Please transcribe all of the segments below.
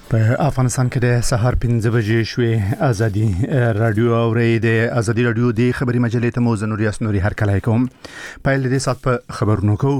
په افغانستان کې د سهار 5 بجې شوې ازادي رادیو اوري د ازادي رادیو د خبري مجلې ته موزه نوري اسنوري هر کله کوم پایل دې سات په خبرونو کو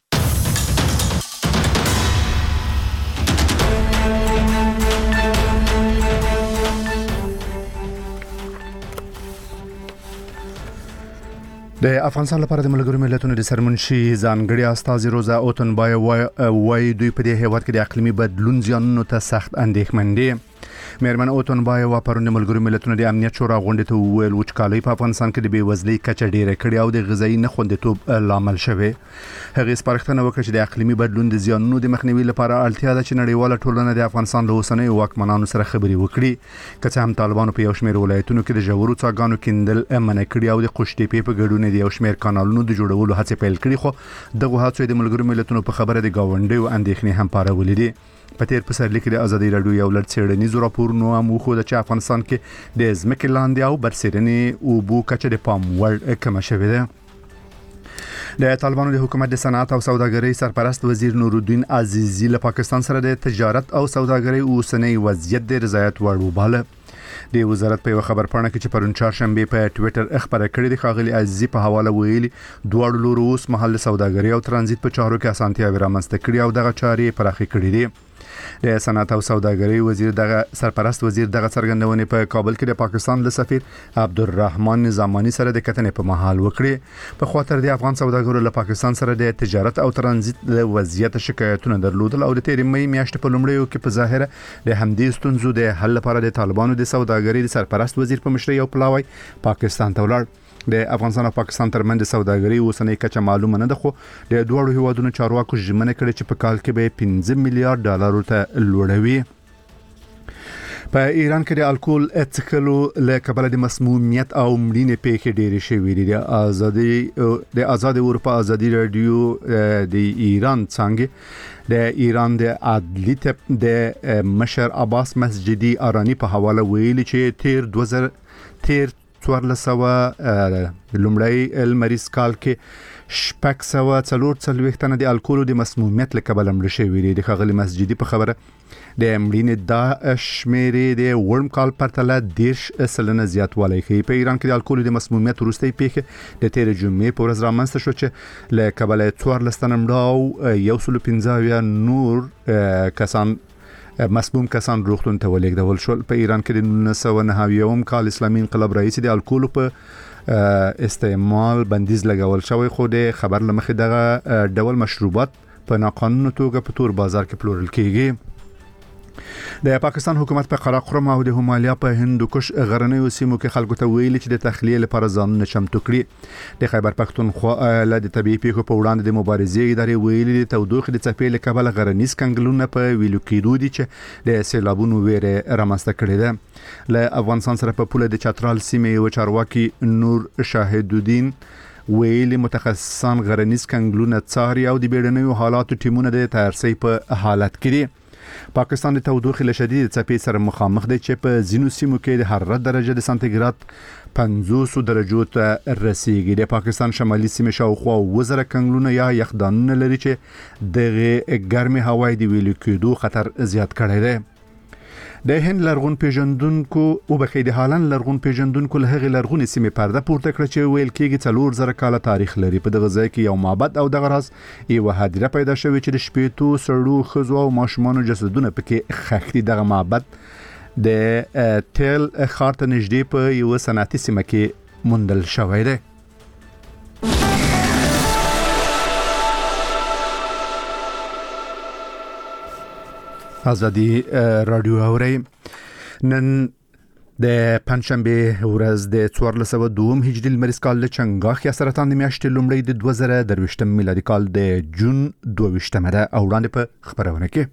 د افغانستان لپاره د ملګرو ملتونو د سرمنشي ځانګړي استاذ روزا اوتنبای وای دوی په دې هیواد کې د اقلیمي بدلون زیانونو ته سخت اندېښمن دي. مېرمن اوتنبای پرون د ملګرو ملتونو د امنیت شورا غونډې ته وویل وچکالي په افغانستان کې د بیوزلۍ کچه ډیره کړې او د غذایی نخوندیتوب لامل شوی. هغه سپارښتنه وکړه چې د اقلیمي بدلون د زیانونو د مخنیوي لپاره اړتیا ده چې نړیواله ټولنه د افغانستان له اوسنیو واکمنانو سره خبرې وکړي. که څه هم طالبانو په یو شمېر ولایتونو کې د ژورو څاګانو کیندل منع کړي او د قوشتېپې په ګډون د یو شمېر کانالونو د جوړولو هڅې پیل کړي، خو دغه هڅې د ملګرو ملتونو په خبره د گاونډیو اندېښنې هم پارولې دي. په تیر پسرلي کې د ازادي رادیو یو لړ څېړنیز راپورونو هم وښوده چې افغانستان کې د ځمکې لاندې او برسېرنې اوبو کچه د پام وړ کمه شوې ده. د طالبانو د حکومت د صنعت او سوداګرۍ سرپرست وزیر نورالدین عزیزی له پاکستان سره د تجارت او سوداګرۍ اوسنی وضعیت د رضایت وړ وباله. د وزارت په خبرپاڼه کې چې پرون چهارشنبه په ټوئیټر خبره کړې د خاغلی عزیزی په حواله ویلي دواړو لورو اوس محل سوداګرۍ او ترانزیت په چارو کې اسانتیاوې رامنځته کړي او دغه چارې پراخې کړې دي. د صنعت او سوداګرۍ وزیر دغه سرپرست وزیر دغه څرګندونې په کابل کې د پاکستان له سفیر عبدالرحمن نظامانی سره د کتنې په محل وکړي. په خاطر د افغان سوداګرو له پاکستان سره د تجارت او ترانزیت له وضعیت شکایتونه درلودل او د تیر مې میاشتې په لومړیو کې په ظاهره د همدې ستونزو د حل لپاره د طالبانو د سوداګرۍ د سرپرست وزیر په مشرۍ او پلاوی پاکستان ته ولاړ. د افغانستان او پاکستان ترمنځ د سوداګرۍ اوسنۍ کچه معلومه نه ده، خو د دوړو هیوادونو چارواکو ژمنه کړې چې په کال کې به 15 میلیارډ ډالر ته لوړوي. په ایران کې د الکول څښلو له کبله د مسمومیت او مړینې پیښې ډېرې شوې دي. د آزاد اروپا ازادي رادیو د ایران څنګه د ایران د عدلی د مشر عباس مسجدي ارانی په حواله ویلي چې تیر 1400 لومړی المریض کال کې 640 تنه د الکول د مسمومیت له کبله مړه شوي دي. د خاغلی مسجدي په خبره د مړینې دا شمیرې د ورم کال پرتله 10% زیاتوالی ښیي. په ایران کې د الکول د مسمومیت وروستۍ پیښه د تیر جمعې په ورځ رامنځته شو چې له کبله 14 تنه مړه او 115 نور کسان مسموم کسان روغتون ته ولېږدول شول. په ایران کې د 1990 کال اسلامي انقلاب رئیس د الکول په استعمال بندیز لګول شوی، خو د خبر لمخې دغه ډول مشروبات په ناقانونه توګه په تور بازار کې پلورل کیږي. د پاکستان حکومت په قراقرم او د همالیا په هندوکش غرنیو سیمو کې خلکو ته ویلي چې د تخلیه لپاره ځانونه چمتو کړي. د خیبر پختونخوا له د طبيعي پیښو په وړاندې د مبارزې ادارې ویلي د تودوخې د څپې له کبله غرنیز کنګلونه په ویلو کېدو دي چې د سیلابونو ویره رامنځته کړې ده. له افغانستان سره په پوله د چترال سیمې یو چارواکي نور شاهدالدین ویلي متخصصان غرنیز کنګلونه څاري او د بیړنیو حالاتو ټیمونه د تیارسي په حالت کې دي. پاکستان د تودوخې له شدید څپې سره مخامخ دی چې په ځینو سیمو کې د حرارت درجه د سانتیګراد 500 درجو ته رسیږي. د پاکستان شمالي سیمې شاوخوا 1000 کنګلونه یا یخدانونه لري چې د ګرمي هوای د ویلو کېدو خطر زیات کړی دی. د هند لرغون پیژندونکو او بخې د هالند لرغون پیژندونکو له هغې لرغونې سیمې پرده پورته کړه چې ویل کېږي 4000 کاله تاریخ لري. په دغه ځای کې یو معبد او دغه راز یو هدیره پیدا شوې چې د شپېتو سړو ښځو او ماشومانو جسدونه پکې ښخ دي. دغه معبد د تیل ښار ته نږدې په یو صنعتي سیمه کې موندل شوی دی. ازادي رادیو اوري نن د پنځشنبه ورځ د 1402 هجري لمریز کال له چنګاخ یا سرطان د میاشتې لومړی د 2023 میلادي کال د جون 22 ده او وړاندې په خبرونه کې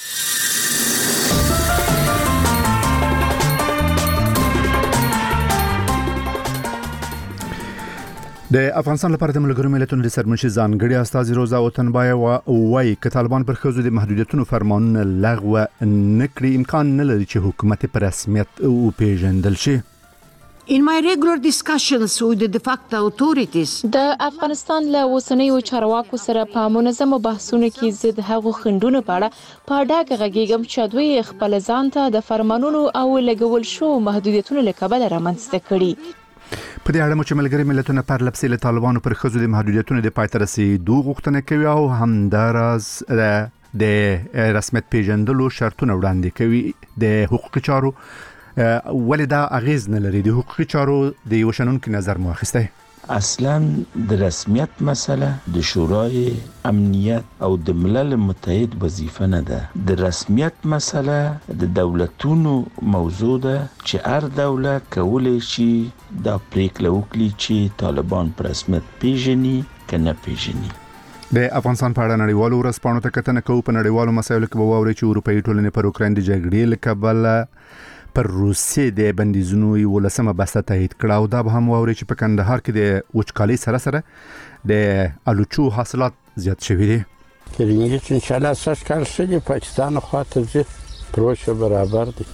د افغانستان لپاره د ملګرو ملتونو د سرمنشي ځانګړي استاذ روزا اوتنبای وایي چې طالبان پر ښځو د محدودیتونو فرمانونه لغوه نکړي امکان نه لري چې حکومت په رسمیت وپیژندل شي. In my regular discussions with the de facto authorities, د افغانستان له اوسنیو چارواکو سره په منظمو بحثونو کې زه د هغو خنډونو په اړه په ډاګه غږیږم چې دوی خپل ځان ته د فرمانونو او لګول شو محدودیتونو له کبله رامنځته کړي. په دې اړه چې ملګری ملتونه پر لپسې له طالبانو پر ښځو د محدودیتونو د پای ته رسیدو غوښتنه کوي او همداراز د رسمیت پیژندلو شرطونه وړاندې کوي د حقوقي چارو ولې دا اغیز نه لري. د حقوقي چارو د یو شنونکو نظر مو اخیسته. اصلا د رسمیت مسئله د شورای امنیت او د ملل متحد وظیفه نه ده. د رسمیت مسئله د دولتونو موضوع ده چې هر دولت کولی شي دا پریکړه وکړي چې طالبان په رسمیت پیژني که نه پیژني. د افغانستان په اړه نړیوالو ورځپاڼو ته کتنه کوو. په نړیوالو مسایلو کې به واورئ چې اروپایي ټولنې پر اوکراین د جګړې له کبله پر روسیې د بندیزونو 11مه بسته تایید کړه او دا به هم واورئ چې په کندهار کې د وچکالۍ سره سره د الوچو حاصلات زیات شوي دي. کلینیک ان شاء الله اساس کار شوی پاکستان خواته زی پروسه برابر دي.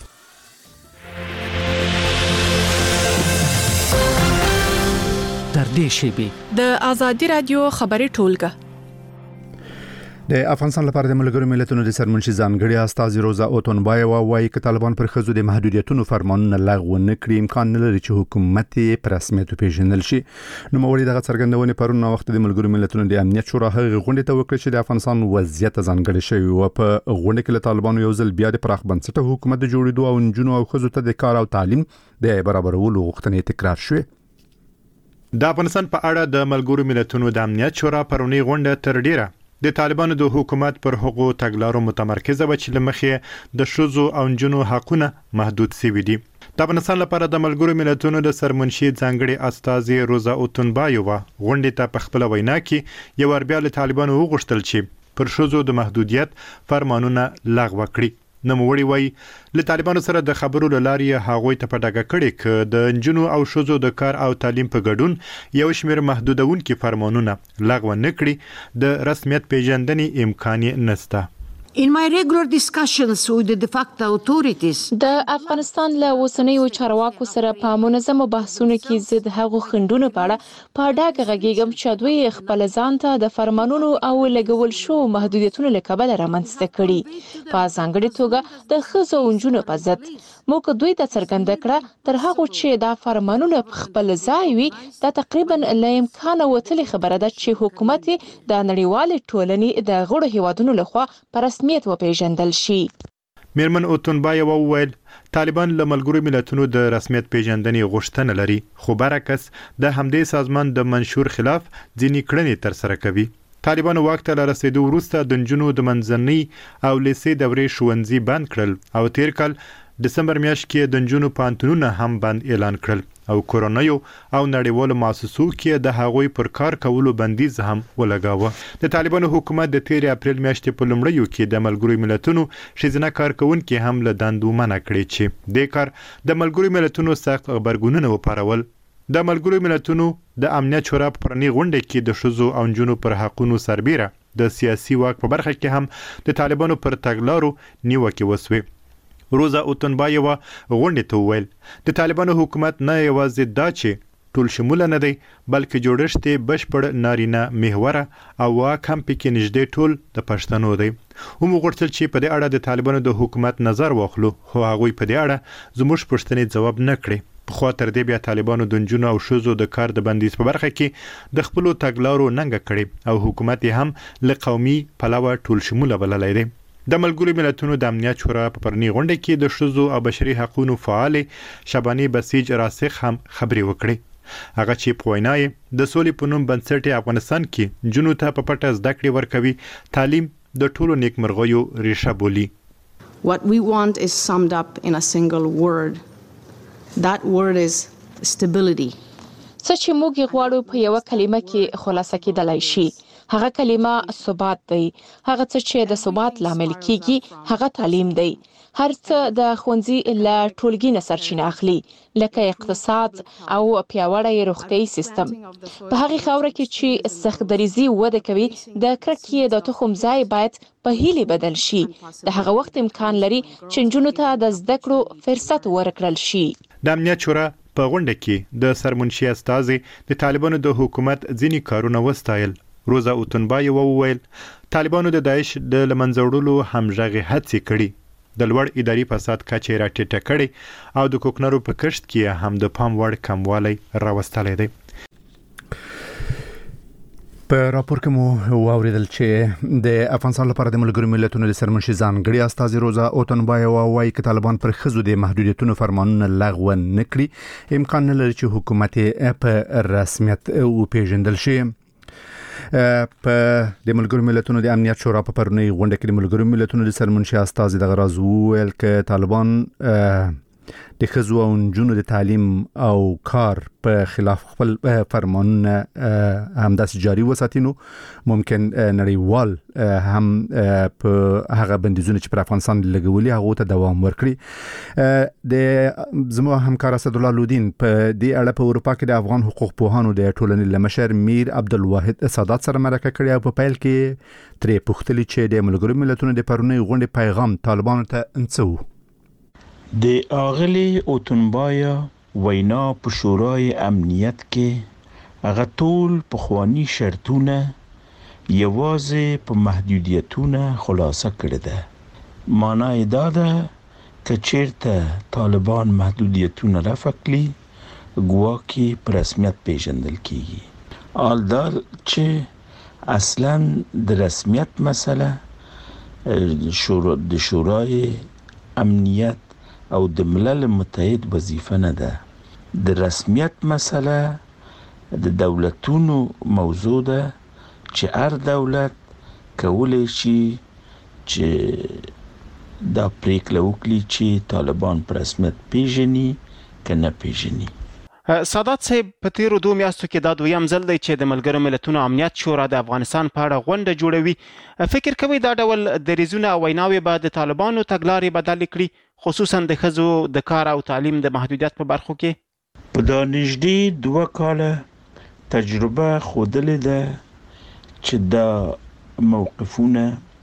تر دې شی د آزادی رادیو خبري ټولګه د افغانستان لپاره د ملګرو ملتونو د سرمنشي ځانګړي استازي روزا اوتونبایوا وايي چې طالبان پر ښځو د محدودیتونو فرمانونه لغوه نه کړي امکان نه لري چې حکومت په رسمیت پیژندل شي. نو موري دغه څرګندونې پرون وخت د ملګرو ملتونو د امنیت شورا هغه غونډه ته وکړه چې د افغانستان وضعیت ځانګړي شوی او په غونډه کې له طالبانو یو ځل بیا د پراخ بنسټه حکومت د جوړېدو او نجونو او ښځو ته د کار او تعلیم د برابرولو غوښتنې تکرار شوه. د افغانستان په اړه د ملګرو ملتونو د امنیت شورا پرونی غونډه تر ډیره د طالبانو د حکومت پر حقوقو تګلارو متمرکزه و چې لمخې د شوزو او جنو حقونه محدود شوي دي. د افغانستان لپاره د ملګرو ملتونو د سرمنشي ځانګړي استازي روزا اوتونبایوا غونډه ته په خپل وینا کې یو ور بیا له طالبانو وغوښتل چې پر شوزو د محدودیت فرمانونه لغوه کړي. نوموړي وایي له طالبانو سره د خبرو لارې هغوی ته په ډاګه کړي چې د جنو او شوزو د کار او تعلیم په ګډون یو شمېر محدودونکي فرمانونه لغوه نه کړي د رسمیت پیژندنې امکان نشته. In my regular discussions with the de facto authorities, د افغانستان له اوسنیو چارواکو سره په منظمو بحثونو کې زه د هغو خنډونو په اړه په ډاګه غږیږم چې دوی خپل ځان ته د فرمانونو او لګول شو محدودیتونو له کبله رامنځته کړي. په ځانګړي توګه د ښځو او نجونو په ضد موږ دوی ته څرګنده کړه تر هغه چې دا فرمانونه په خپل ځای وي دا تقریبا له امکانه وتلې خبره ده چې حکومت د نړیوالې ټولنې د غړو هیوادونو لخوا پر رسمیت وپیژندل شي. میرمن اوتونبایوا وویل طالبان له ملګرو ملتونو د رسمیت پیژندنې غوښتنه لري خو برعکس د همدې سازمان د منشور خلاف ځینې کړنې تر سره کوي. طالبان واک ته رسیدو وروسته د جنونو د منځنۍ او لیسې دورې ښوونځي بند کړل او تیر کال دسمبر میاشت کې د جنونو پانتونونه هم بند اعلان کړل او کورونایو او نړیوالو مؤسسو کې د هغوی پر کار کولو بندیز هم ولګاوه. د طالبانو حکومت د 13 اپریل میاشتې په لومړیو کې د ملګرو ملتونو ښځینه کارکونکو هم له دندو منع کړي چې د کار د ملګرو ملتونو سخت خبرګونونه وپارول. د ملګرو ملتونو د امنیت شورا په پرنی غونډه کې د شوزو او جنونو پر حقوقو سربېره د سیاسي واک په برخه کې هم د طالبانو پر تګلارو نیوکه وسوي. روزا اوتونبایوا غونډه ته وویل د طالبانو حکومت نه یوازې دا چې ټول شموله نه دی بلکې جوړښت بشپړ نارینه محوره او واک هم پکې نږدې ټول د پښتنو دی. هم غوښتل چې په دې اړه د طالبانو د حکومت نظر واخلو خو هغوی په دې اړه زموږ پوښتنې ځواب نه کړي. په خوا تر دې بیا طالبانو د جنونو او شوزو د کار د بندیز په برخه کې د خپل تګلارو ننګه کړي او حکومت هم له قومي پلوه ټول شموله بللی دی. د ملګرو ملتونو د امنیت شورا په پرنی غونډه کې د شوزو او بشري حقوقو فعال شباني بسیج راسخ هم خبري وکړي. هغه چې په وینا د سولې په نوم بنسټ افغانستان کې جنونو ته په پټه زده کړې ورکوي تعلیم د ټولو نیکمرغیو ریښه بولي. What we want is summed up in a single word. That word is stability. څه چې موږ غواړو په یو کلمه کې خلاصه کېدلای شي هغه کلمه ثبات دی. هغه څه چې د ثبات لامل کیږي هغه تعلیم دی. هر څه د ښوونځي له ټولګي نه سرچینه اخلي لکه اقتصاد او پیاوړی روغتیايي سیستم. په هغه خاوره کې چې سختدریزي وده کوي د کرکې د تخم ځای باید په هیله بدل شي. د هغه وخت امکان لري چې جنونو ته د زده کړو فرصت ورکړل شي. د امنیت شورا په غونډه کې د سرمنشي استازي د طالبانو د حکومت ځینی کارونه وستایل. روزا اوتنبای وویل طالبانو د داعش د لمنځوړلو همغږي هڅې کړي، د لوړ اداري فساد کچه راټیټه کړي او د کوکنارو په کښت کې هم د پام وړ کموالی راوستلی دی. په راپور کې مو واوریدل چې د افغانستان لپاره د ملګرو ملتونو د سرمنشي ځانګړي استازي روزا اوتنبای وایي چې طالبان پر ښځو د محدودیتونو فرمانونه لغوه نه کړي، امکان نه لري چې حکومت په رسمیت وپیژندل شي. په د ملګرو ملتونو د امنیت شورا په پرونی غونډه کې د ملګرو ملتونو د سرمنشي استازي د غراز ویل چې طالبان د ښځو او نجونو د تعلیم او کار په خلاف خپل فرمانونه همداسې جاري وساتي، نو ممکن نړیوال هم په هغه بندیزونه چې پر افغانستان لګولي هغه ته دوام ورکړي. د زموږ همکار اسدالله لودین په دې اړه په اروپا کې د افغان حقوق پوهانو د ټولنې لمشر میر عبدالواحد سادات سره مرکه کړې او په پیل کې ترې پوښتلي چې د ملګرو ملتونو د پرونی غونډې پیغام طالبانو ته څه و. د اغلی اوتنبایا وینا په شورای امنیت کې هغه ټول پخوانی شرطونه یوازې په محدودیتونه خلاصه کړی ده. معنی دا ده که چیرته طالبان محدودیتونه رفع کړي ګواکې په رسمیت پیژندل کیږي. حال دا چې اصلا د رسمیت مسله د شورای امنیت او د ملل متحد وظیفه نه ده. د رسمیت مسله د دولتونو موضوع ده چې هر دولت کولی شي چې دا پریکړه وکړي چې طالبان په رسمیت پیژني که نه پیژني. سادات صاحب په تیرو 2 میاشتو کې دا دویم ځل دی چې د ملګرو ملتونو امنیت شورا د افغانستان په اړه غونډه جوړوي. فکر کوي دا ډول دریځونه او ویناوې به د طالبانو تګلارې بدلې کړي، خصوصا د ښځو د کار او تعلیم د محدودیت په برخو کې؟ په دا نږدې 2 کاله تجربه ښودلې ده چې دا موقفونه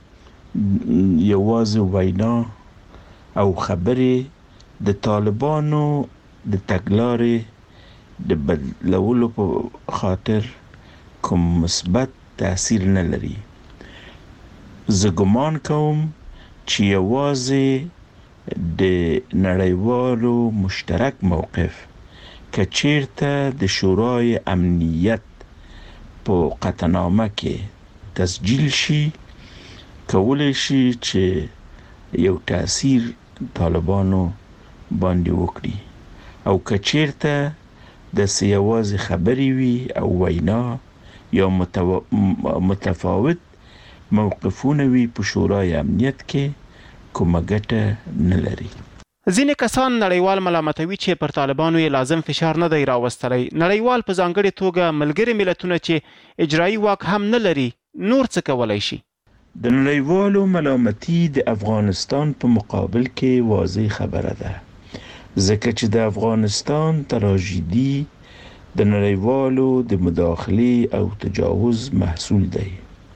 یوازې وینا او خبرې د طالبانو د تګلارې د بدلولو په خاطر کوم مثبت تاثیر نه لري. زه ګمان کوم چې یوازې د نړیوالو مشترک موقف که چیرته د شورای امنیت په قطعنامه کې تسجیل شي کولی شي چې یو تاثیر طالبانو باندې وکړي، او که چیرته د سیاوازي خبرې وي او وینا یا متفاوت موقفونه وي په شورای امنیت کې کومه ګټه نه لري. ځینې کسان نړیوال ملامتوي چې پر طالبانو یې لازم فشار نه دی راوستلی. نړیوال په ځانګړې توګه ملګري ملتونه چې اجرایي واک هم نه لري نور څه کولی شي؟ د نړیوالو ملامتي د افغانستان په مقابل کې واضح خبره ده، ځکه چې د افغانستان تراژیدي د نړیوالو د مداخلې او تجاوز محصول دی.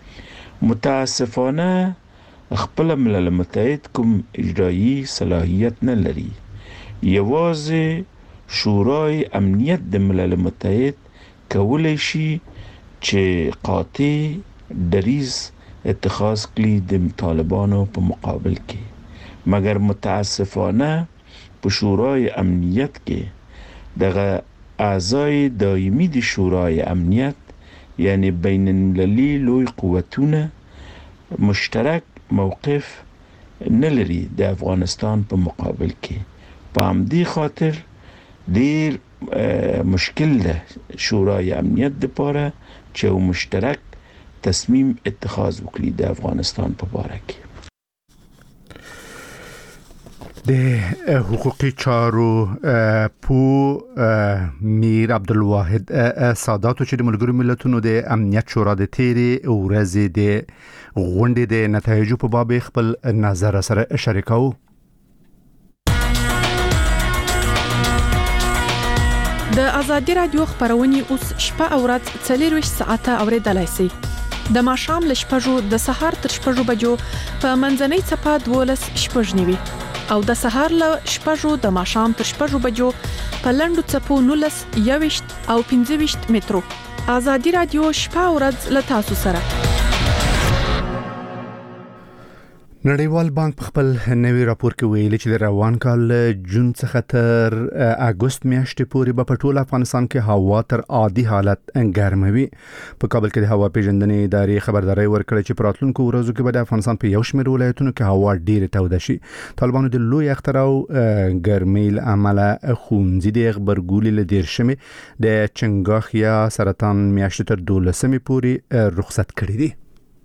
متاسفانه خپل ملل متحد کوم اجرایی صلاحیت نه لري. یوازې شورای امنیت د ملل متحد کولی شي چې قاطع دریځ اتخاذ کړي د طالبانو په مقابل کې، مګر متاسفانه په شورای امنیت کې دغه اعضای دایمي د شورای امنیت یعنی بین المللي لوی قوتونه مشترک موقف نه لري د افغانستان په مقابل کې. په همدې خاطر ډیر مشکل ده شورای امنیت لپاره چې یو مشترک تصمیم اتخاذ وکړي د افغانستان په باره کې. د حقوقي چارو میر عبدالواحد سادات چې د ملګرو ملتونو د امنیت شورا د تیرې ورځې د غونډې د نتایجو په باب خپل نظر سره شریکاو. د ازادي رادیو خبرونه اوس شپه او ورځ 24 ساعته اوریدلای شئ. د ماښام ل 6 د سهار تر 6 بجو په منځنۍ چپه 12 شپږ نیوي او د سهار ل 6 د ماښام تر 6 بجو په لنډو څپو 19 21 او 25 مترو. آزادي رادیو شپه او ورځ له تاسو سره. نړیوال بانک په خپل نوي راپور کې ویلي چې د روان کال جون څخه تر اگست میاشتې پورې په ټول افغانستان کې هوا تر عادي حالت ګرموي. په کابل کې د هوا پیژندنې ادارې خبرداري ورکړه چې په راتلونکو ورځو کې به د افغانستان په یو شمېر ولایتونو کې هوا ډېره توده شي. طالبانو د لوی اختر او ګرمۍ له امله ښوونځي د غبرګولي له 10 د چنګاښ یا سرطان میاشتې تر 12 پورې رخصت کړي دي.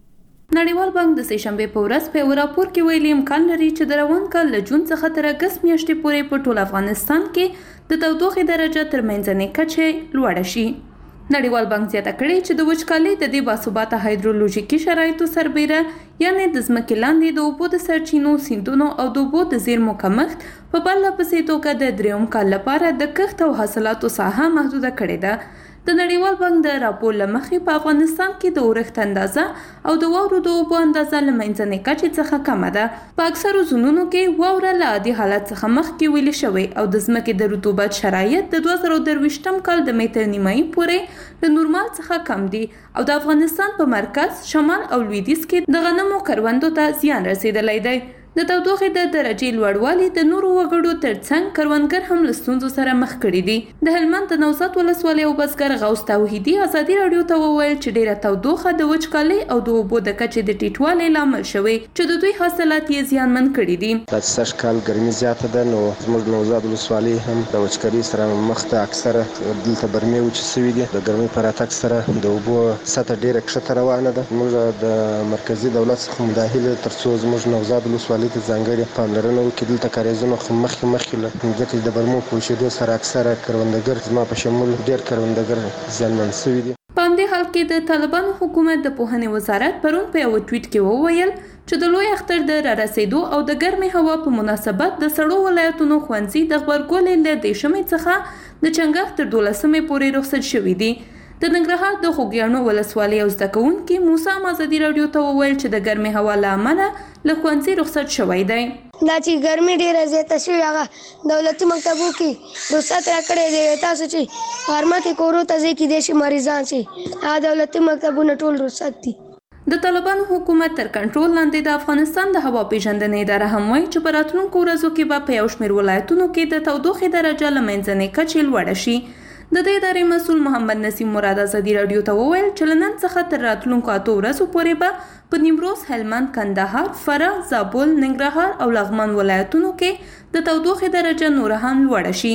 نړیوال بانک د سهشنبه په ورځ په راپور کې ویلي امکان لري چې د روان کال له جون څخه تر اگست میاشتې پورې په ټول افغانستان کې د تودوخې درجه تر منځنۍ کچې لوړه شي. نړیوال بانک زیاته کړې چې د وچکالۍ د دې باثباته هایدرولوژیکي شرایطو سربېره یعنی د ځمکې لاندې د اوبو د سرچینو، سیندونو او د اوبو د زیرمو کمښت په پرله پسې توګه د درېیم کال لپاره د کښت او حاصلاتو ساحه محدوده کړې ده. د نړیوال بانک د راپور لمخې په افغانستان کې د اورښت اندازه او د واورو د اوبو اندازه له منځنۍ کچې څخه کمه ده. په اکثرو زونونو کې واوره له عادي حالت څخه مخکې ویلې شوې او د ځمکې د رطوبت شرایط د 2023م کال د مې تر نیمایي پورې له نورمال څخه کم دي او د افغانستان په مرکز، شمال او لویدیځ کې د غنمو کروندو ته زیان رسیدلی دی. د تودوخې د درجې لوړوالی د نورو وګړو ترڅنګ کروندګر هم له ستونزو سره مخ کړي دي. د هلمند د نوزاد ولسوالۍ او بزګر غوث توحیدي ازادي رادیو ته وویل چې ډیره تودوخه د وچکالۍ او د اوبو د کچې د ټیټوالي لامل شوی چې د دوی حاصلات یې زیانمن کړي دي. د سږ کال ګرمي زیاته ده نو زموږ نوزاد ولسوالۍ هم د وچکالۍ سره مخ ته اکثره دلته برمې وچې شوي دي. د ګرمۍ په راتګ سره د اوبو سطح ډیره کښته روانه ده. موږ د مرکزي دولت څخه مداخله ترڅو زموږ نوزاد ولسوالۍ ته ځانګړې پاملرنه وکړي. دلته کاریزونه مخکې له ځکه د برمو په وچېدو سره اکثره کروندګر زما په شمول ډېر کروندګر زیانمن شوي دي. په همدې حال کې د طالبانو حکومت د پوهنې وزارت پرون په یو ټویټ کې وویل چې د لوی اختر د رارسېدو او د ګرمې هوا په مناسبت د سړو ولایتونو ښوونځي د غبرګولۍ له 10 څخه د چنګاښ تر 12 پورې رخصت شوي دي. د ننګرهار د خوږیاڼو ولسوالۍ او زده کوونکي موسی ازادي رادیو ته وویل چې د ګرمې هوا له امله له ښوونځي رخصت شوی دی. دا چې ګرمي ډیره زیاته شوې هغه دولتي مکتبو کې رخصت راکړی دی. تاسو چې غرمه کې کورو ته ځئ کیدای شي مریضان شي، هغه دولتي مکتبونه ټول رخصت دي. د طالبانو حکومت تر کنټرول لاندې د افغانستان د هوا پیژندنې اداره هم وایي چې په راتلونکو ورځو کې به په یو شمېر ولایتونو کې د تودوخې درجه له منځنۍ کچې لوړه شي. د دې ادارې مسؤل محمد نسیم مراد ازادي رادیو ته وویل چې له نن څخه تر راتلونکو 8 ورځو پورې به په نیمروز، هلمند، کندهار، فراه، زابل، ننګرهار او لغمان ولایتونو کې د تودوخې درجه نور هم لوړه شي.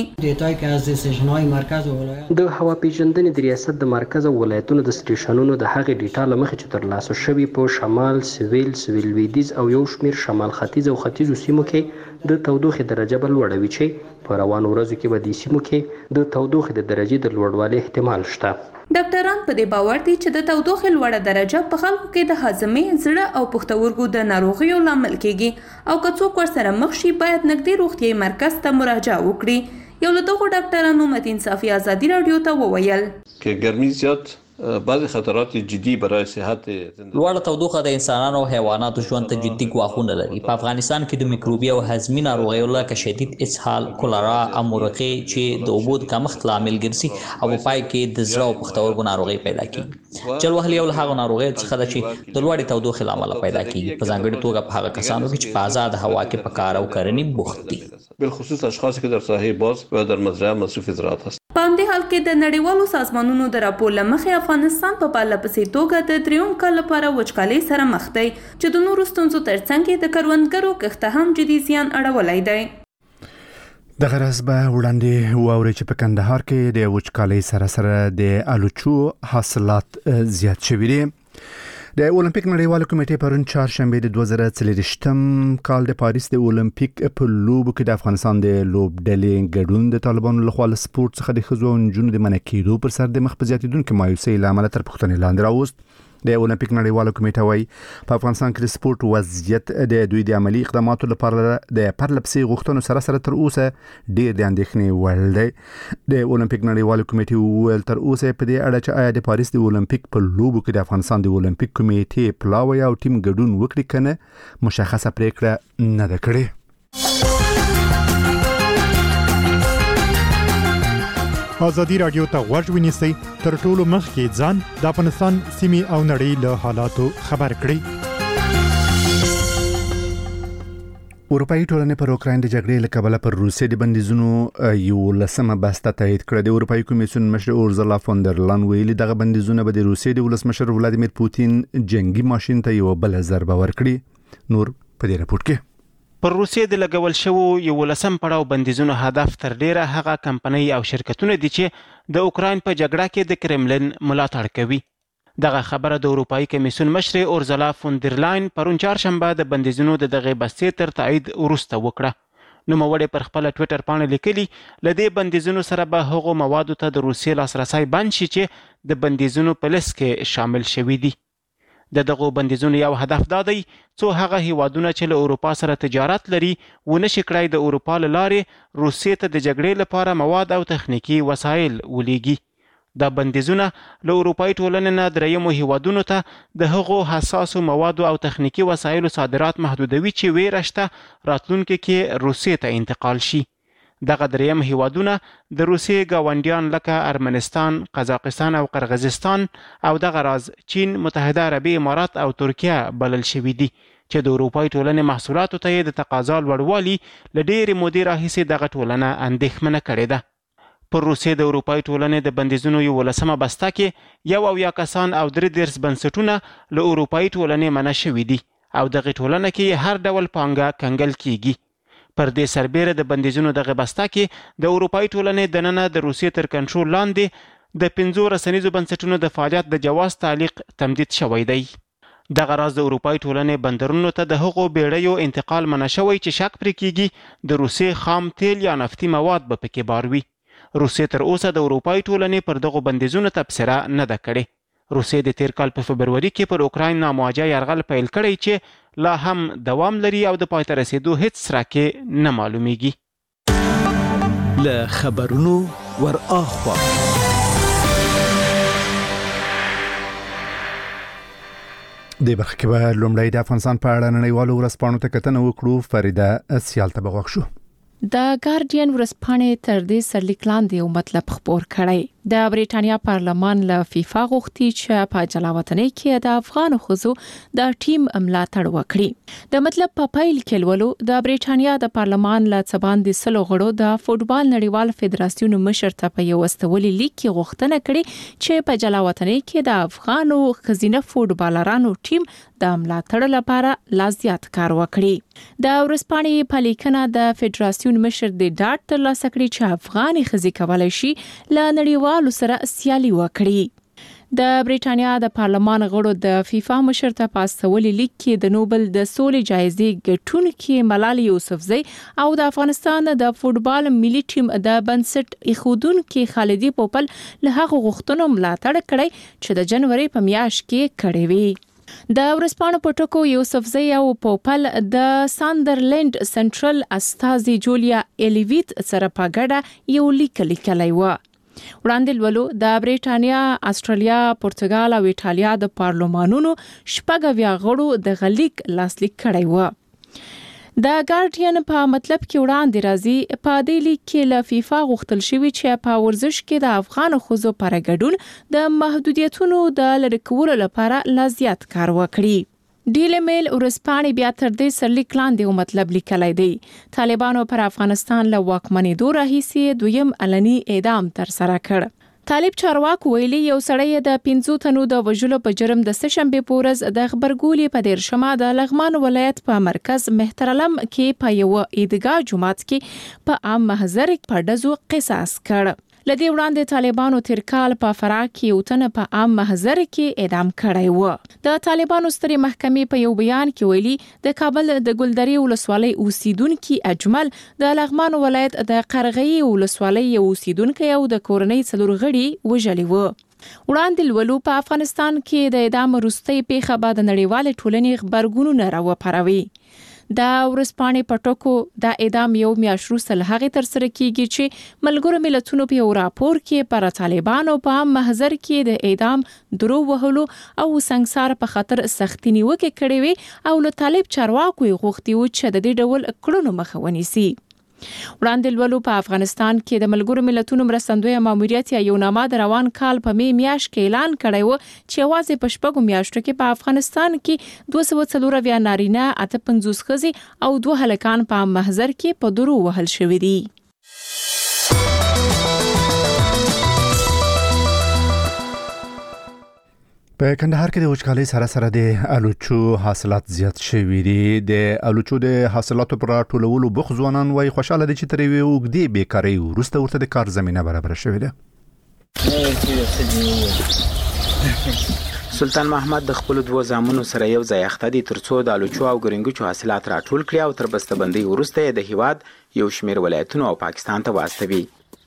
د هوا پیژندنې د ریاست د مرکز او ولایتونو د سټیشنونو د هغې ډیټا له مخې چې ترلاسه شوي په شمال، سویل لویدیځ او یو شمېر شمال ختیځ او ختیځو سیمو کې د تودوخې درجه به لوړه وي چې په روانو ورځو کې به د سیمو کې د تودوخې د درجې د لوړوالي احتمال شته. ډاکټران په دې باور دي چې د تودوخې لوړه درجه په خلکو کې د هاضمې، زړه او پښتورګو د ناروغیو لامل کیږي او که څوک ورسره مخ شي باید نږدې روغتیايي مرکز ته مراجعه وکړي. یو له دغو ډاکټرانو متین صافي ازادي رادیو ته وویل که ګرمي زیات بعض خطرات جدي برای صحت لوړه تودوخه د انسانانو او حیواناتو ژوند ته جدي ګواښونه لري. په افغانستان کې د میکروبي او هضمي ناروغیو لکه شدید اسهال، کولرا او مرقې چې د اوبو د کمښت لامل ګرځي او په پای کې د زړه او پښتورګو ناروغي پیدا کیږي. چل وهل یو له هغو ناروغیو څخه ده چې د لوړې تودوخې له امله پیدا کیږي، په ځانګړې توګه په هغه کسانو کې چې په آزاد هوا کې په کار او کرنې بوخت دي، بالخصوص اشخاص که در ساحه باز و در مزرعه مصروف زراعت هستند. په همدې حال کې د نړیوالو سازمانونو د راپور له مخې افغانستان په پرله پسې توګه د درېیم کال لپاره وچکالۍ سره مخ دی چې د نورو ستونزو ترڅنګ د کروندګرو کښت هم جدي زیان اړولی دی. د غرض به وړاندې واوري چې په کندهار کې د وچکالۍ سره د الوچو حاصلات زیات شوي دي. د اولمپیک نړیواله کمیټې پرون چهارشنبه د 2023م کال د پاریس د اولمپیک په لوبو کې د افغانستان د لوبډلې ګډون د طالبانو لخوا له سپورت څخه د ښځو او نجونو د منع کېدو پر سر د مخ په زیاتېدونکې مایوسۍ له امله تر پوښتنې لاندې راوست. د اولمپیک نړیواله کمیټه وايي په افغانستان کې د سپورت وضعیت د دوی د عملی اقداماتو لپاره د پرلپسې غوښتنو سره تر اوسه ډېر د اندېښنې وړ دی. د اولمپیک نړیواله کمیټې وویل تر اوسه په دې اړه چې آیا د پاریس د اولمپیک په لوبو کې د افغانستان د اولمپیک کمیټې پلاوی او ټیم ګډون وکړي کنه مشخصه پریکړه نه ده کړې. ازادي راډیو ته غوږ ونیسئ تر ټولو مخکې ځان د افغانستان سیمې او نړۍ له حالاتو خبر کړئ. اروپאי ټولنې پر اوکراین د جګړې له کبله پر روسیې د بندیزونو یو لسمه بسته تایید کړه. د اروپאי کمیسیون مشر اورزلا فون در لان ویلي دغه بندیزونه به د روسیې د ولسمشر ولادیمیر پوتین جنگي ماشین ته یو بل ضربه ورکړي. نور په دې راپورټ کې پر روسیې د لګول شوو یو لسم پړاو بندیزونو هدف تر ډیره هغه کمپنۍ او شرکتونه دي چې د اوکراین په جګړه کې د کرملن ملاتړ کوي. دغه خبره د اروپאי کمیسیون مشر اورزلا فون در لاین پرون چهارشنبه د بندیزونو د دغه بستې تر تایید وروسته وکړه. نوموړی پر خپل ټوئیټر باندې لیکلي لدې بندیزونو سره به هغو موادو ته د روسیې لاسرسی بند شي چې د بندیزونو په لیست کې شامل شوي دي. د دغو بندیزونو یو هدف دا دی څو هغه هیوادونه چې له اروپا سره تجارت لري ونشي کړای د اروپا له لارې روسیې ته د جګړې لپاره مواد او تخنیکی وسایل ولېږي. دا بندیزونه له اروپאי ټولنې نه دریمو هیوادونو ته د هغو حساسو موادو او تخنیکی وسایلو صادرات محدودوي چې ویره شته راتلونکي کې روسیې ته انتقال شي. دغه دریم هیوادونه د روسیې ګاونډیان لکه ارمنستان، قزاقستان او قرغیزستان او دغه راز چین، متحده عربي امارات او ترکیه بلل شوي دي چې د اروپאי ټولنې محصولاتو ته د تقاضا لوړوالي له ډېرې مودې راهیسې دغه ټولنه اندېښمنه کړې ده. پر روسیې د اروپאי ټولنې د بندیزونو یو لسمه بسته کې 1 کسان او 3 بنسټونه له اروپאי ټولنې منع شوي دي او دغه ټولنه کې هر ډول پانګه کنګل کیږي. پر دې سربېره د بندیزونو دغه بسته کې د اروپאי ټولنې دننه د روسیې تر کنټرول لاندې د 5 رسنیزو بنسټونو د فعالیت د جواز تعلیق تمدید شوی دی. دغه راز د اروپאי ټولنې بندرونو ته د هغو بیړیو انتقال منع شوی چې شک پرې کیږي د روسیې خام تیل یا نفتي مواد به پکې باروي. روسیې تر اوسه د اروپאי ټولنې پر دغو بندیزونو تبصره نه ده کړې. روسیې د تیر کال په فبروري کې پر اوکراین نامواجه یرغل پیل کړی چې لا هم دوام لري او د پای ته رسیدو هیڅ راکې نه معلومیږي. له خبرونو ور اخوا د برخه کې به لومړی د افغانستان په اړه نړیوالو ورځپاڼو ته کتنه وکړو. فریده سیال ته بغوښ شو. د ګارډین ورځپاڼې تر دې سرلیک لاندې یو مطلب خبر کړی. د بریټانیا پارلمان له فیفا غوښتي چې په جلاوطنۍ کې د افغان ښځو د ټیم ملاتړ وکړي. د مطلب په پیل کې ولولو د بریټانیا د پارلمان له څباندې سلو غړو د فوټبال نړیوال فدراسیون مشر ته په یو استولي لیک کې غوښتنه کړې چې په جلاوطنۍ کې د افغانو ښځینه فوټبالرانو ټیم د ملاتړ لپاره لا زیات کار وکړي. د ورځپاڼې په لیکنه د فدراسیون مشر د ډاټ ترلاسه کړي چې افغاني ښځې کولای شي له نړیوال سره سیالي وکړي. د بریټانیا د پارلمان غړو د فیفا مشر ته په استولي لیک کې د نوبل د سولې جایزې ګټونکي ملالۍ یوسفزۍ او د افغانستان د فوټبال ملي ټیم د بنسټ ایښودونکي خالدي پوپل له هغو غوښتنو ملاتړ کړی چې د جنوري په میاشت کې کړې وي. د ورځپاڼو په ټکو یوسفزۍ او پوپل د ساندرلند سنټرل استازي جولیا الیویت سره په ګډه یو لیک لیکلی و. وړاندې ولو د بریټانیا، استرالیا، پرتګال او ایټالیا د پارلمانونو 6 غړو د غلیک لاسلیک کړی و. د ګارډین په مطلب کې وړاندې راځي په دې لیک کې له فیفا غوښتل شوی چې په ورزش کې د افغان ښځو پر ګډون د محدودیتونو د لرې کولو لپاره لا زیات کار وکړي. ډیلی میل ورځپاڼې بیا تر دې سرلیک لاندې یو مطلب لیکلی دی. طالبانو پر افغانستان له واکمنېدو راهیسې دویم علني اعدام ترسره کړ. طالب چارواکو ویلي یو سړی د 5 تنو د وژلو په جرم د سهشنبه په ورځ د خبرګولې په 13 د لغمان ولایت په مرکز مهترلم کې په یو عیدګاه جماعت کې په عام محضر په ډزو قصاص کړ. لدې وړاندې طالبانو تیر کال په فراه کې یو تن په عام محضر کې اعدام کړی و. د طالبانو سترې محکمې په یو بیان کې ویلي د کابل د ګلدرې ولسوالۍ اوسیدونکي اجمل د لغمان ولایت د قرغې ولسوالۍ اوسیدونکي او د کورنۍ 4 غړي وژلي و. وړاندې ولو په افغانستان کې د اعدام وروستۍ پیښه بعد نړیوال ټولنې خبرګونونه راوپاروي. د ورځپاڼې په ټکو د اعدام یو میاشت وروسته له هغې ترسره کیږي چې ملګرو ملتونو په یو راپور کې پر طالبانو په عام محضر کې د اعدام درو وهلو او سنگسار په خاطر سختي نیوکې کړې وي او له طالب چارواکو غوښتي و چې د دې ډول کړنو مخه ونیسي. وړاندې لولو په افغانستان کې د ملګرو ملتونو مرستندوی ماموریت یا یوناما د روان کال په میاشت کې اعلان کړی و چې یوازې په شپږو میاشتو کې په افغانستان کې 240 نارینه 58 ښځې او 2 هلکان په محضر کې په درو وهل شوي دي. په کندهار کې د وچکالۍ سره د الوچو حاصلات زیات شوي دي. د الوچو د حاصلاتو پر راټولولو بوخت ځوانان وايي خوشاله دي چې تر یوې اوږدې بیکارۍ وروسته ورته د کار زمینه برابر شوې ده. سلطان محمد د خپل 2 زامنو سره یو ځای اخته دي ترڅو د الوچو او ګرنګچو حاصلات راټول کړي او تر بسته‌بندۍ وروسته د هیواد یو شمېر ولایتونو او پاکستان ته واستوي.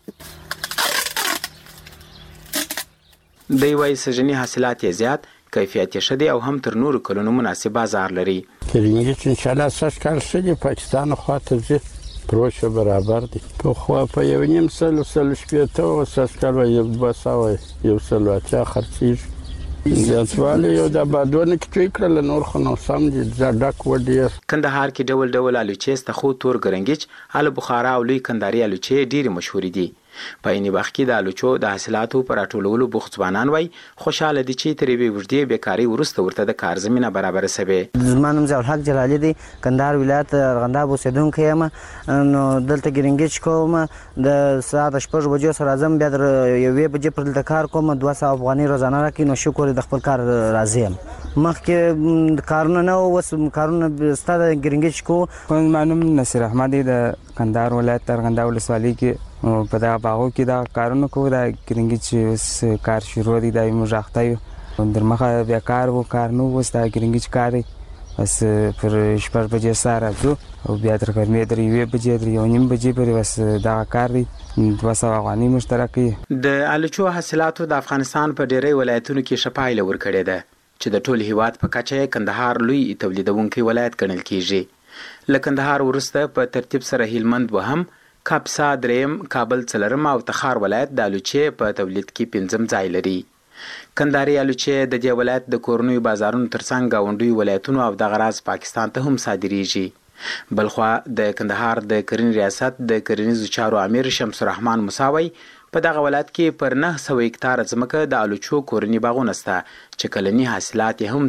د یوې سجنی حاصلات یې زیات کیفیت یې شدي او هم تر نورو کلونو مناسب بازار لري. ګرنګچ ان شاء الله سږ کال شدي پاکستان خواته ځي پروسه برابر دي. په خو په یو نیم سل شپېته او سږ کال یو 200 یو سل اتیا خرڅیږي. ځاتواله یو د بادونه کې کړل نور خو نو سم دي ډک وډیر. کندهار کې ډول ډول الوچې ستخو تور ګرنګچ ال بخارا او لوی کنداري الوچې ډېر مشهور دي. په این وخت کې د الوچو د حاصلاتو پر راټولولو بوخت ځوانان وای خوشاله دي چې تر یوې اوږدې بیکارۍ وروسته ورته د کار زمینه برابر شوه. زما نوم ضیاء الحق جلالي دی، کندهار ولایت ارغنداب اوسیدونکی یم. نو دلته ګرنګچ کوم د ساعت 8 بجو سره اعظم بیا در یوې بجې پر دلته کار کوم 200 افغاني روزانه راکې. نو شکر د خپل کار راضي یم. مخکې کارونه نه اوس کارونه ستاسو ګرنګچ کو. معلوم نصیر احمد د کندهار ولایت ارغنداب ولسوالۍ کې په دا باغو کې دا کارونه کوو. دا ګرنګچ کار شروع دي دا موږ راخته یو در مخه بیا کار نو اوس دا ګرنګچ کار بس پر 8 بجې سره راځو او بیا تر ګرمې در 1 بجې در 1:30 بجې پورې بس دا کار دی 200 افغاني مشترکي. د الوچو حاصلاتو د افغانستان په ډېری ولایتونو کې شپایله ورکړې ده چې د ټول هیواد په کچه کندهار لوی تولیدونکي ولایت ګڼل کیږي. له کندهار وروسته په ترتیب سره هلمند وهم، کاپسا دریم، کابل څلرم او تخار ولایت د الوچې په تولید کې 5م ځای لري. کندهاري الوچې د دې ولایت د کورنیو بازارونو ترڅنګ گاونډي ولایتونو او د غراض پاکستان ته هم صادریږي. بلخوا د کندهار د کرنې ریاست د کرنیزو چارو امیر شمس الرحمن مساوي په دغه ولایت کې پر 900 هکتار ځمکه د الوچو کورني باغونه شته چې کلني حاصلات یې هم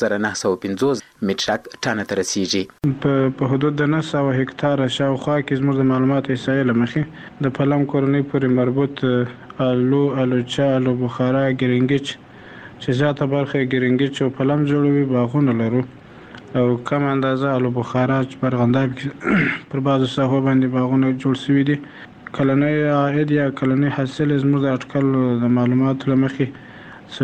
4950 مټریک ټن ته رسیږي. په حدود د 900 هکتار شاوخوا کې زموږ د معلوماتو احصایې له مخې د پلم کورنۍ پورې مربوط الوچه، الو بخارا، ګرنګچ چې زیاته برخه ګرنګچ او پلم جوړوي باغونه لرو او کم اندازه الو بخارا چې په ارغنداب کې پر بعضو ساحو باندې باغونه جوړ شوي دي. کلنی عاید یا کلنی حاصل زموږ د اټکل د معلوماتو له مخې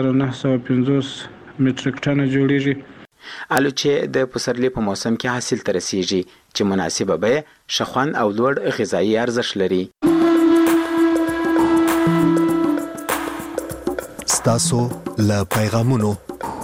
4950 مټریک ټن جوړیږي. الوچې د پسرلي په موسم کې حاصل ته رسیږي چې مناسبه بیه، ښه خوند او لوړ غذایي ارزښت لري. ستاسو له پیغامونو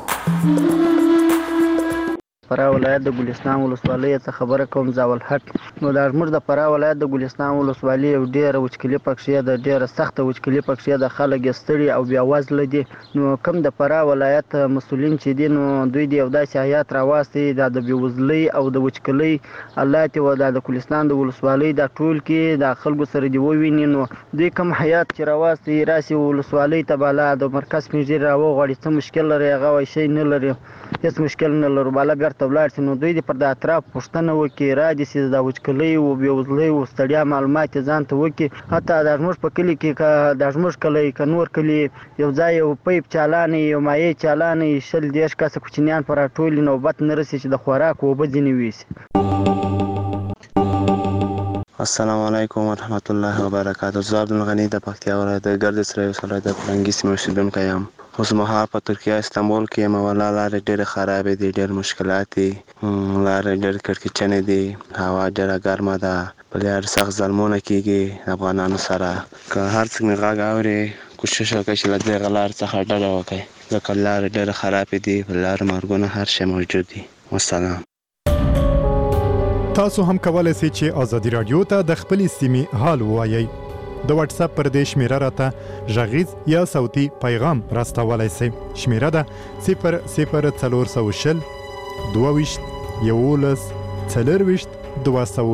فراه ولایت د ګلستان ولسوالۍ څخه خبره کوم ضیاء الحق. نو دا زموږ د فراه ولایت د ګلستان ولسوالۍ یو ډېره وچکلي پکښې ده، ډېره سخته وچکلي پکښې ده. خلک یې ستړي او بیا وزله دي. نو کوم د فراه ولایت مسؤلین چې دي نو دوی د یو داسې حیات راواستي دا د بېوزلۍ او د وچکلۍ حالات و دا د ګلستان د ولسوالۍ دا ټول کې د خلکو سره دي وویني. نو دوی کوم حیات چې راواستي راسي ولسوالۍ ته بالا د مرکز پنځیر راوغواړي څه مشکل لري هغه وایي شی نه لري، هېڅ مشکل نه لرو، بالا بیرته ولاړ شي. نو دوی دې پر د اطراف پوښتنه وکړي را دي چې د وچکلۍ و بېوزلۍ و ستړیا معلومات یې ځان ته وکړي. حتی دا زموږ په کلي کې دا زموږ کلی که نور کلي یو ځای یو پیپ چالانې یو مایع چالانې 20-30 کسه کوچنیان په راټولي نوبت نه رسي چې د خوراک اوبه ځینې ویسي. السلام علیکم ورحمت الله وبرکاته. زه عبدالغني د پکتیا ولایت د ګردیز ولسوالۍ د فرنګي سیمې اوسېدونکی یم. اوس مهال په ترکیه استانبول کې یم. والله لارې ډېرې خرابې دي، ډېر مشکلات دي، لارې ډېر کړکېچنې دي، هوا ډېره ګرمه ده، په لار سخت ظلمونه کېږي افغانانو سره. که هر څوک مې غږ اوري کوشش وکړئ چې له دغه لارې څخه ډډه وکړئ ځکه لارې ډېرې خرابې دي، په لار مرګونه هر شی موجود دي. والسلام. تاسو هم کولای شئ چې ازادي رادیو ته د خپلې سیمې حال ووایئ. د واتس اپ پر دې شمیره راته غږیز یا صوتي پیغام راستولای شئ. شمیره ده 00420 22 11 24 200